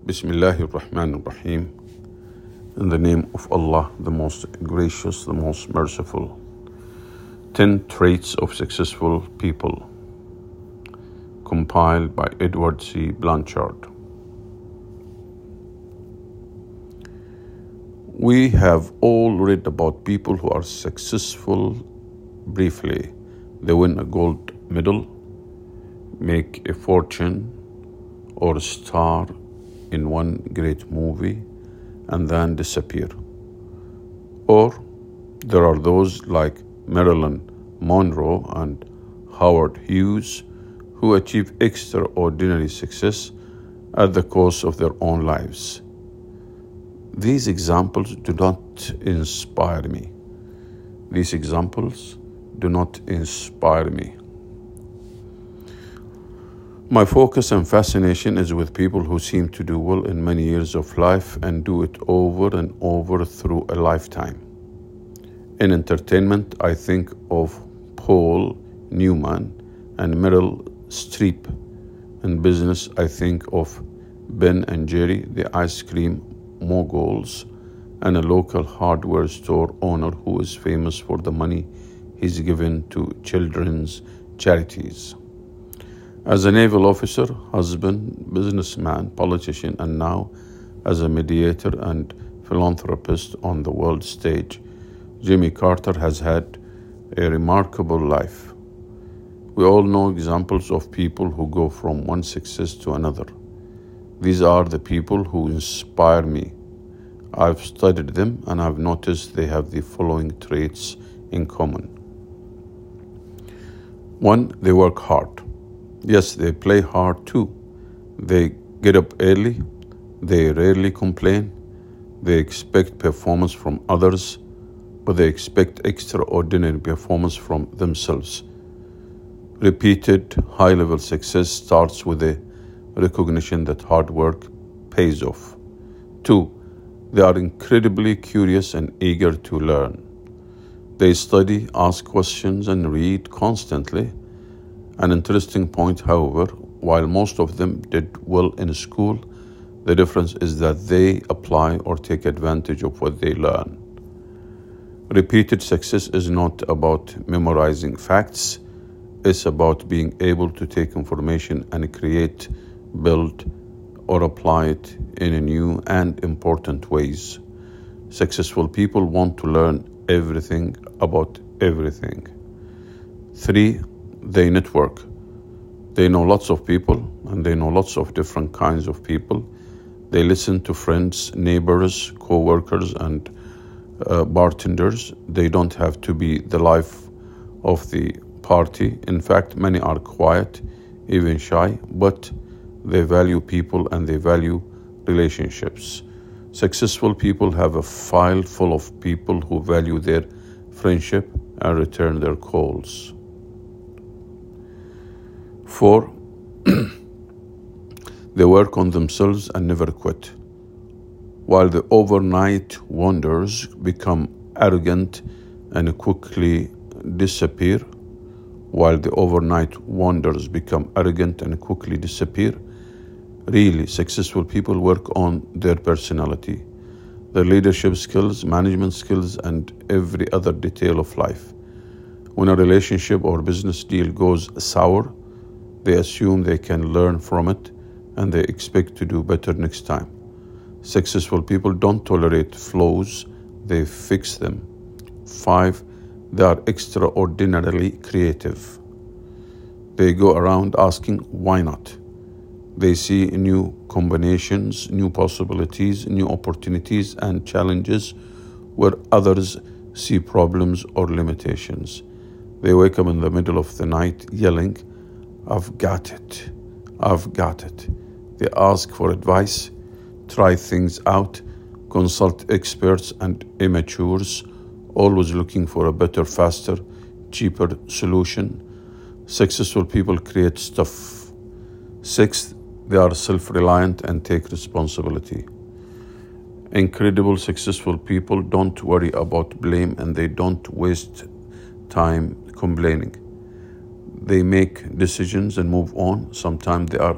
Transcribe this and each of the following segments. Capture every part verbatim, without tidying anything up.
Bismillahir Rahmanir Rahim. In the name of Allah, the most gracious, the most merciful. Ten Traits of Successful People, compiled by Edward C. Blanchard. We have all read about people who are successful briefly. They win a gold medal, make a fortune, or star in one great movie, and then disappear. Or there are those like Marilyn Monroe and Howard Hughes who achieve extraordinary success at the cost of their own lives. These examples do not inspire me. These examples do not inspire me. My focus and fascination is with people who seem to do well in many years of life and do it over and over through a lifetime. In entertainment, I think of Paul Newman and Meryl Streep. In business, I think of Ben and Jerry, the ice cream moguls, and a local hardware store owner who is famous for the money he's given to children's charities. As a naval officer, husband, businessman, politician, and now as a mediator and philanthropist on the world stage, Jimmy Carter has had a remarkable life. We all know examples of people who go from one success to another. These are the people who inspire me. I've studied them and I've noticed they have the following traits in common. One, they work hard. Yes, they play hard too. They get up early. They rarely complain. They expect performance from others, but they expect extraordinary performance from themselves. Repeated high-level success starts with a recognition that hard work pays off. Two, they are incredibly curious and eager to learn. They study, ask questions, and read constantly. An interesting point, however, while most of them did well in school, the difference is that they apply or take advantage of what they learn. Repeated success is not about memorizing facts. It's about being able to take information and create, build, or apply it in new and important ways. Successful people want to learn everything about everything. Three, they network. They know lots of people and they know lots of different kinds of people. They listen to friends, neighbors, co-workers, and uh, bartenders. They don't have to be the life of the party. In fact, many are quiet, even shy, but they value people and they value relationships. Successful people have a file full of people who value their friendship and return their calls. Four, they work on themselves and never quit. While the overnight wonders become arrogant and quickly disappear, while the overnight wonders become arrogant and quickly disappear, really successful people work on their personality, their leadership skills, management skills, and every other detail of life. When a relationship or business deal goes sour, they assume they can learn from it and they expect to do better next time. Successful people don't tolerate flaws, they fix them. Five, they are extraordinarily creative. They go around asking, why not? They see new combinations, new possibilities, new opportunities and challenges where others see problems or limitations. They wake up in the middle of the night yelling, I've got it, I've got it. They ask for advice, try things out, consult experts and amateurs, always looking for a better, faster, cheaper solution. Successful people create stuff. Sixth, they are self-reliant and take responsibility. Incredible successful people don't worry about blame and they don't waste time complaining. They make decisions and move on. Sometimes they are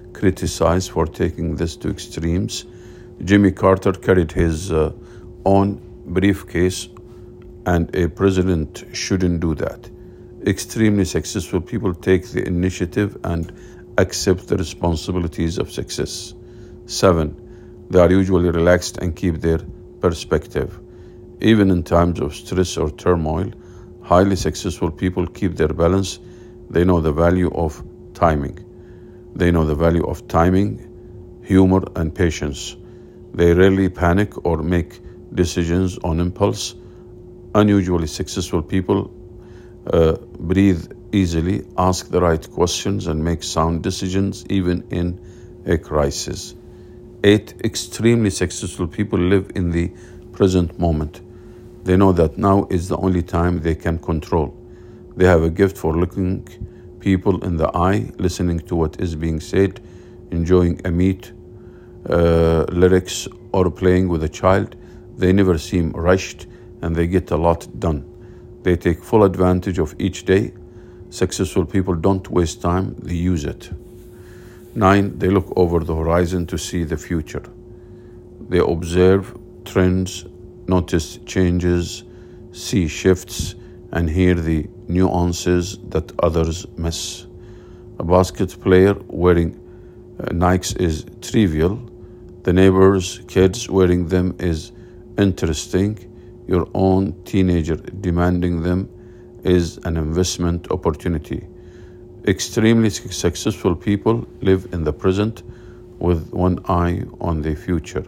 criticized for taking this to extremes. Jimmy Carter carried his uh, own briefcase, and a president shouldn't do that. Extremely successful people take the initiative and accept the responsibilities of success. Seven, they are usually relaxed and keep their perspective. Even in times of stress or turmoil, highly successful people keep their balance. They know the value of timing. They know the value of timing, humor, and patience. They rarely panic or make decisions on impulse. Unusually successful people uh, breathe easily, ask the right questions, and make sound decisions even in a crisis. Eight, extremely successful people live in the present moment. They know that now is the only time they can control. They have a gift for looking people in the eye, listening to what is being said, enjoying a meat, uh, lyrics, or playing with a child. They never seem rushed, and they get a lot done. They take full advantage of each day. Successful people don't waste time, they use it. Nine, they look over the horizon to see the future. They observe trends, notice changes, see shifts, and hear the nuances that others miss. A basket player wearing uh, Nikes is trivial. The neighbor's kids wearing them is interesting. Your own teenager demanding them is an investment opportunity. Extremely successful people live in the present with one eye on the future.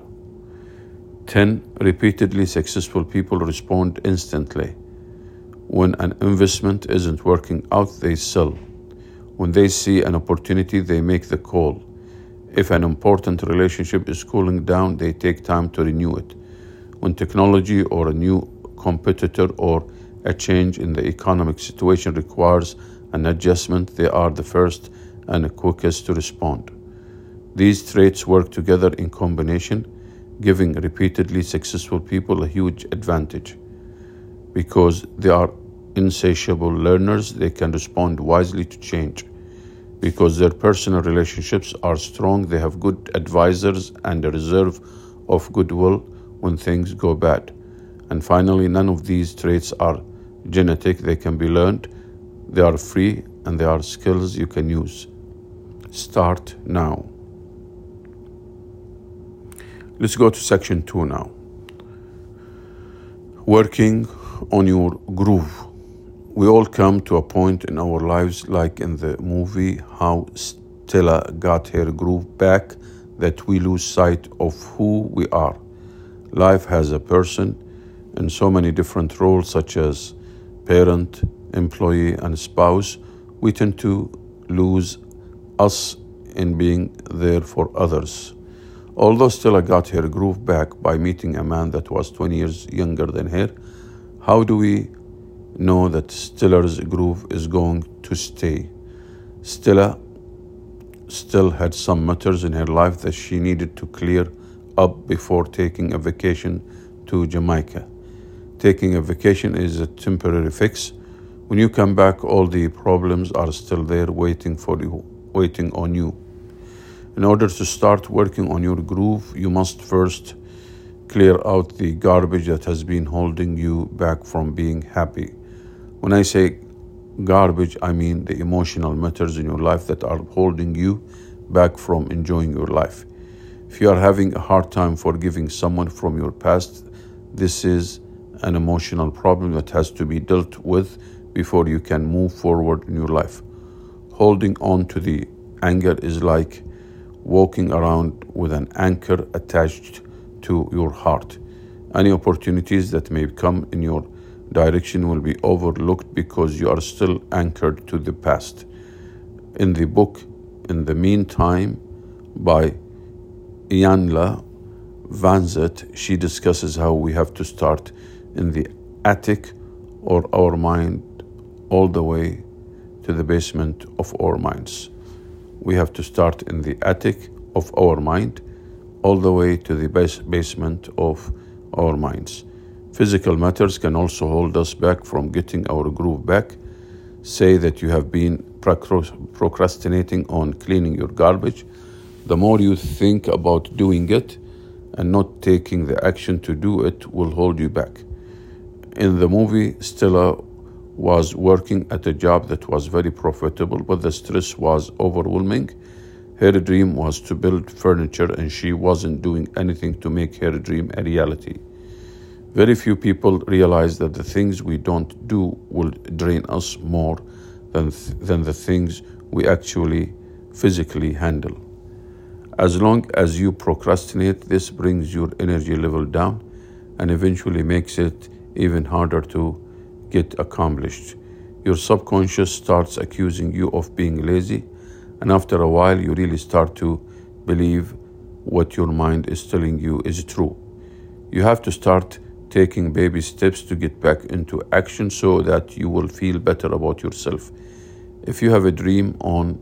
ten. Repeatedly successful people respond instantly. When an investment isn't working out, they sell. When they see an opportunity, they make the call. If an important relationship is cooling down, they take time to renew it. When technology or a new competitor or a change in the economic situation requires an adjustment, they are the first and the quickest to respond. These traits work together in combination, giving repeatedly successful people a huge advantage. Because they are insatiable learners, they can respond wisely to change. Because their personal relationships are strong, they have good advisors and a reserve of goodwill when things go bad. And finally, none of these traits are genetic. They can be learned, they are free, and they are skills you can use. Start now. Let's go to section two now. Working on your groove. We all come to a point in our lives, like in the movie How Stella Got Her Groove Back, that we lose sight of who we are. Life has a person in so many different roles, such as parent, employee, and spouse. We tend to lose us in being there for others. Although Stella got her groove back by meeting a man that was twenty years younger than her, how do we know that Stella's groove is going to stay? Stella still had some matters in her life that she needed to clear up before taking a vacation to Jamaica. Taking a vacation is a temporary fix. When you come back, all the problems are still there waiting for you, waiting on you. In order to start working on your groove, you must first clear out the garbage that has been holding you back from being happy. When I say garbage, I mean the emotional matters in your life that are holding you back from enjoying your life. If you are having a hard time forgiving someone from your past, this is an emotional problem that has to be dealt with before you can move forward in your life. Holding on to the anger is like walking around with an anchor attached to your heart. Any opportunities that may come in your direction will be overlooked because you are still anchored to the past. In the book, In the Meantime, by Iyanla Vanzant, she discusses how we have to start in the attic or our mind all the way to the basement of our minds. We have to start in the attic of our mind all the way to the base basement of our minds. Physical matters can also hold us back from getting our groove back. Say that you have been procrastinating on cleaning your garbage. The more you think about doing it and not taking the action to do it will hold you back. In the movie, Stella was working at a job that was very profitable, but the stress was overwhelming. Her dream was to build furniture, and she wasn't doing anything to make her dream a reality. Very few people realize that the things we don't do will drain us more than, th- than the things we actually physically handle. As long as you procrastinate, this brings your energy level down and eventually makes it even harder to get accomplished. Your subconscious starts accusing you of being lazy, and after a while you really start to believe what your mind is telling you is true. You have to start taking baby steps to get back into action so that you will feel better about yourself. If you have a dream on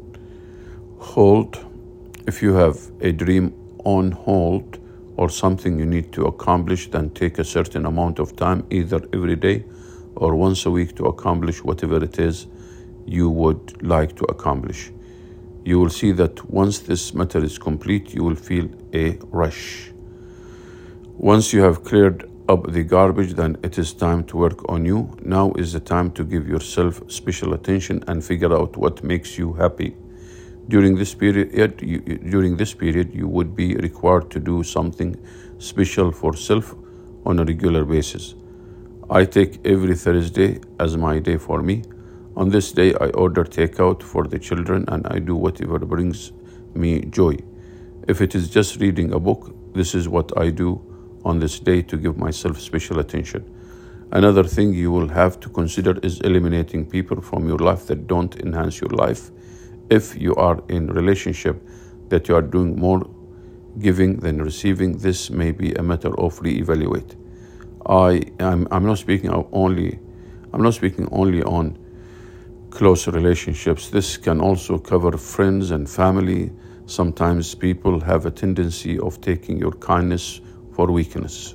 hold, if you have a dream on hold or something you need to accomplish, then take a certain amount of time, either every day or once a week, to accomplish whatever it is you would like to accomplish. You will see that once this matter is complete, you will feel a rush. Once you have cleared up the garbage, then it is time to work on you. Now is the time to give yourself special attention and figure out what makes you happy. During this period, you, during this period, you would be required to do something special for self on a regular basis. I take every Thursday as my day for me. On this day, I order takeout for the children and I do whatever brings me joy. If it is just reading a book, this is what I do on this day to give myself special attention. Another thing you will have to consider is eliminating people from your life that don't enhance your life. If you are in a relationship that you are doing more giving than receiving, this may be a matter of reevaluate. I am I'm not speaking of only I'm not speaking only on close relationships. This can also cover friends and family. Sometimes people have a tendency of taking your kindness for weakness.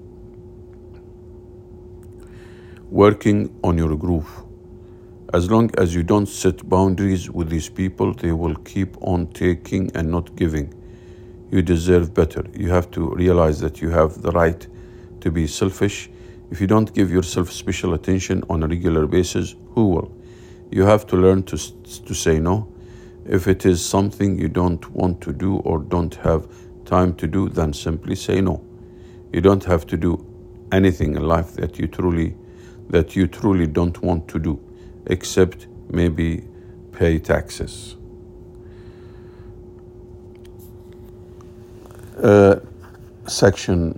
Working on your groove. As long as you don't set boundaries with these people, they will keep on taking and not giving. You deserve better. You have to realize that you have the right to be selfish. If you don't give yourself special attention on a regular basis, who will? You have to learn to, to say no. If it is something you don't want to do or don't have time to do, then simply say no. You don't have to do anything in life that you truly that you truly don't want to do, except maybe pay taxes. Uh, section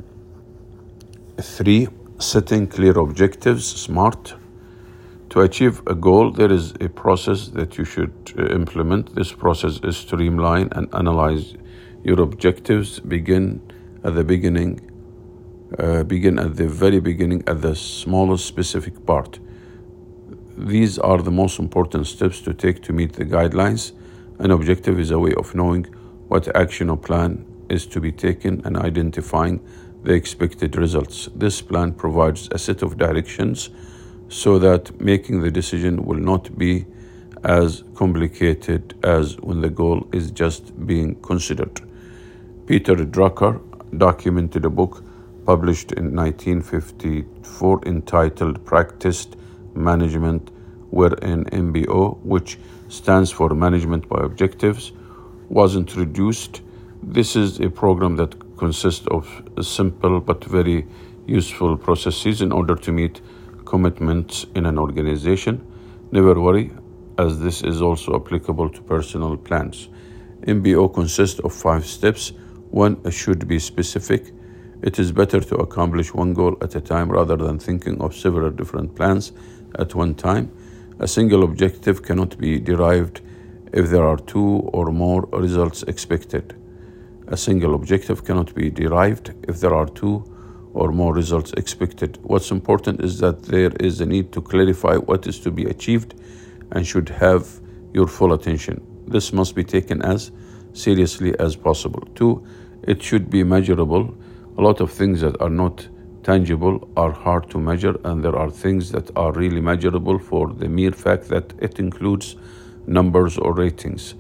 three, setting clear objectives, SMART. To achieve a goal, there is a process that you should uh, implement. This process is streamline and analyze your objectives. Begin at the beginning, uh, begin at the very beginning, at the smallest specific part. These are the most important steps to take to meet the guidelines. An objective is a way of knowing what action or plan is to be taken and identifying the expected results. This plan provides a set of directions so that making the decision will not be as complicated as when the goal is just being considered. Peter Drucker documented a book published in nineteen fifty-four entitled Practiced Management, wherein M B O, which stands for Management by Objectives, was introduced. This is a program that consists of simple but very useful processes in order to meet commitments in an organization. Never worry, as this is also applicable to personal plans. M B O consists of five steps. One should be specific. It is better to accomplish one goal at a time rather than thinking of several different plans at one time. A single objective cannot be derived if there are two or more results expected. A single objective cannot be derived if there are two or more results expected. What's important is that there is a need to clarify what is to be achieved and should have your full attention. This must be taken as seriously as possible. Two, it should be measurable. A lot of things that are not tangible are hard to measure, and there are things that are really measurable for the mere fact that it includes numbers or ratings.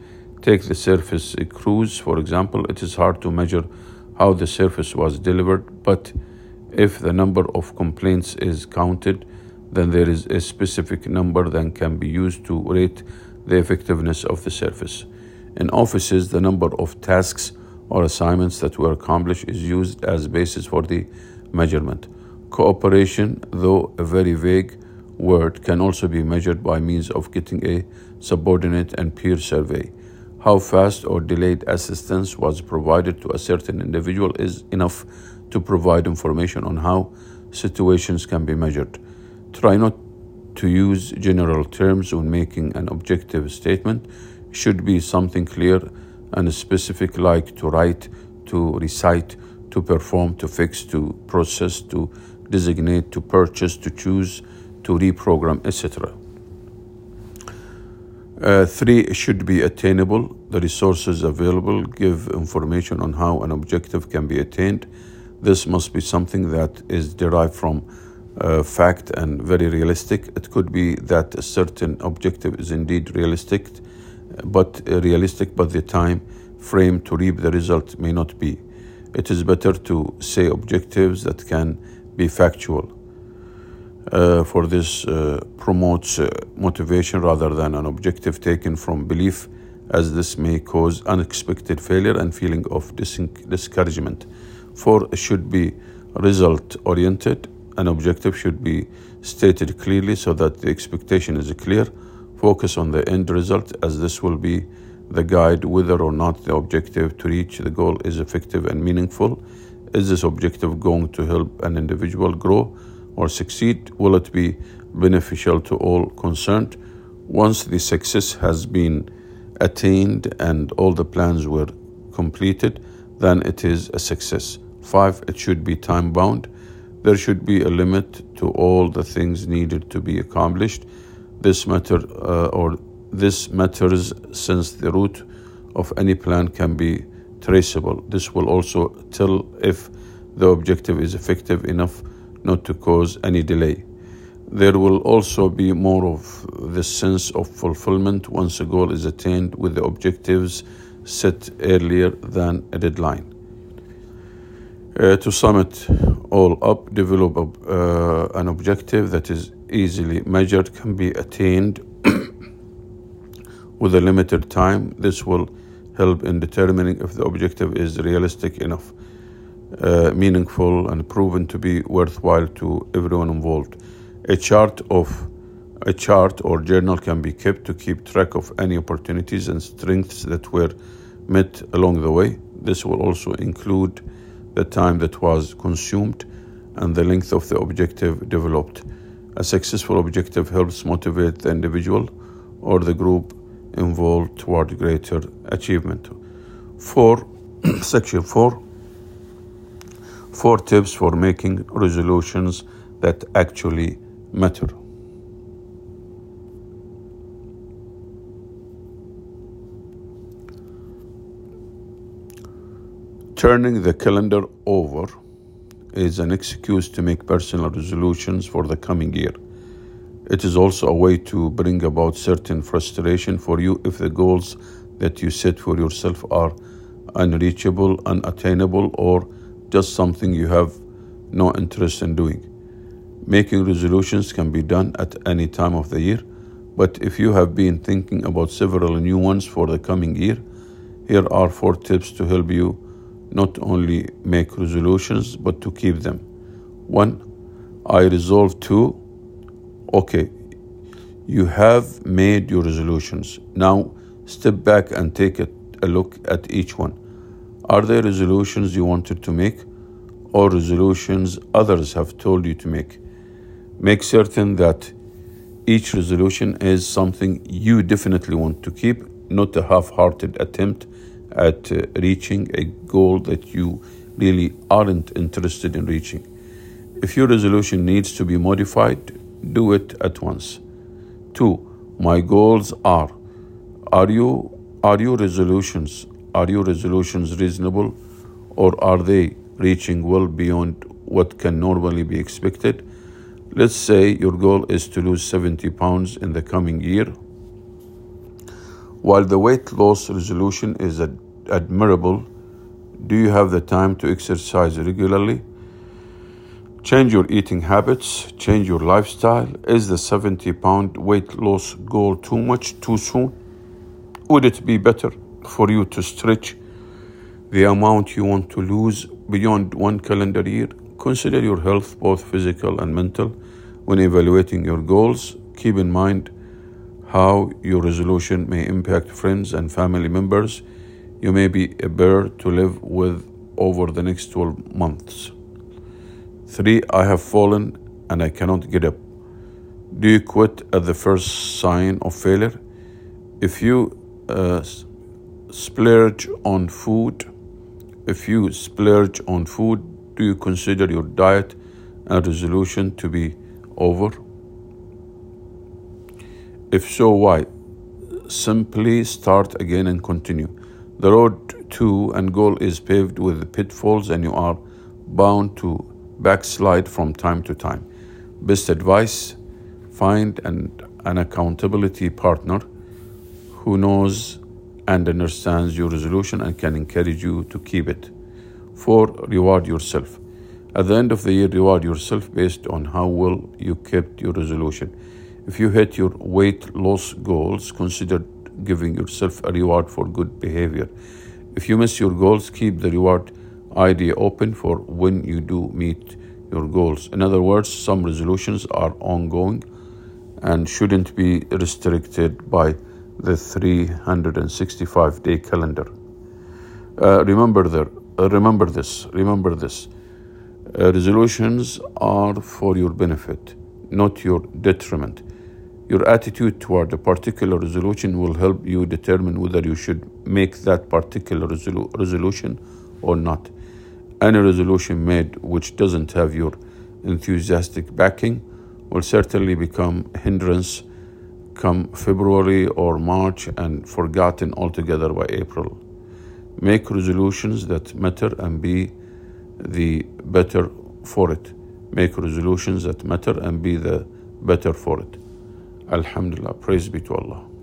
Take the surface cruise, for example. It is hard to measure how the service was delivered, but if the number of complaints is counted, then there is a specific number that can be used to rate the effectiveness of the service. In offices, the number of tasks or assignments that were accomplished is used as basis for the measurement. Cooperation, though a very vague word, can also be measured by means of getting a subordinate and peer survey. How fast or delayed assistance was provided to a certain individual is enough to provide information on how situations can be measured. Try not to use general terms when making an objective statement. It should be something clear and specific, like to write, to recite, to perform, to fix, to process, to designate, to purchase, to choose, to reprogram, et cetera. Uh, three, it should be attainable. The resources available give information on how an objective can be attained. This must be something that is derived from uh, fact and very realistic. It could be that a certain objective is indeed realistic, but uh, realistic, but the time frame to reap the result may not be. It is better to say objectives that can be factual. Uh, for this uh, promotes uh, motivation rather than an objective taken from belief, as this may cause unexpected failure and feeling of dis- discouragement. Four, it should be result-oriented. An objective should be stated clearly so that the expectation is clear. Focus on the end result, as this will be the guide whether or not the objective to reach the goal is effective and meaningful. Is this objective going to help an individual grow or succeed? Will it be beneficial to all concerned? Once the success has been attained and all the plans were completed, then it is a success. Five, it should be time-bound. There should be a limit to all the things needed to be accomplished. This matter uh, or this matters since the route of any plan can be traceable. This will also tell if the objective is effective enough not to cause any delay. There will also be more of this sense of fulfillment once a goal is attained with the objectives set earlier than a deadline. Uh, to sum it all up, develop a, uh, an objective that is easily measured, can be attained with a limited time. This will help in determining if the objective is realistic enough, uh, meaningful, and proven to be worthwhile to everyone involved. A chart of a chart or journal can be kept to keep track of any opportunities and strengths that were met along the way. This will also include the time that was consumed and the length of the objective developed. A successful objective helps motivate the individual or the group involved toward greater achievement. Four, section four, four tips for making resolutions that actually matter. Turning the calendar over is an excuse to make personal resolutions for the coming year. It is also a way to bring about certain frustration for you if the goals that you set for yourself are unreachable, unattainable, or just something you have no interest in doing. Making resolutions can be done at any time of the year, but if you have been thinking about several new ones for the coming year, here are four tips to help you not only make resolutions, but to keep them. One, I resolve to. Okay, you have made your resolutions. Now step back and take a, a look at each one. Are they resolutions you wanted to make, or resolutions others have told you to make? Make certain that each resolution is something you definitely want to keep, not a half-hearted attempt at uh, reaching a goal that you really aren't interested in reaching. If your resolution needs to be modified, do it at once. Two, my goals are. Are you are your resolutions are your resolutions reasonable, or are they reaching well beyond what can normally be expected? Let's say your goal is to lose seventy pounds in the coming year. While the weight loss resolution is ad- admirable, do you have the time to exercise regularly? Change your eating habits, change your lifestyle. Is the seventy pound weight loss goal too much too soon? Would it be better for you to stretch the amount you want to lose beyond one calendar year? Consider your health, both physical and mental, when evaluating your goals. Keep in mind how your resolution may impact friends and family members you may be a bear to live with over the next twelve months. Three, I have fallen and I cannot get up. Do you quit at the first sign of failure? If you uh, splurge on food, if you splurge on food, do you consider your diet and resolution to be over? If so, why? Simply start again and continue. The road to and goal is paved with pitfalls, and you are bound to backslide from time to time. Best advice: find an, an accountability partner who knows and understands your resolution and can encourage you to keep it. Four, reward yourself. At the end of the year, reward yourself based on how well you kept your resolution. If you hit your weight loss goals, consider giving yourself a reward for good behavior. If you miss your goals, keep the reward idea open for when you do meet your goals. In other words, some resolutions are ongoing and shouldn't be restricted by the three hundred sixty-five day calendar. Uh, remember, there, uh, remember this, remember this. Uh, resolutions are for your benefit, not your detriment. Your attitude toward a particular resolution will help you determine whether you should make that particular resolu- resolution or not. Any resolution made which doesn't have your enthusiastic backing will certainly become a hindrance come February or March and forgotten altogether by April. Make resolutions that matter and be the better for it. Make resolutions that matter and be the better for it. Alhamdulillah, praise be to Allah.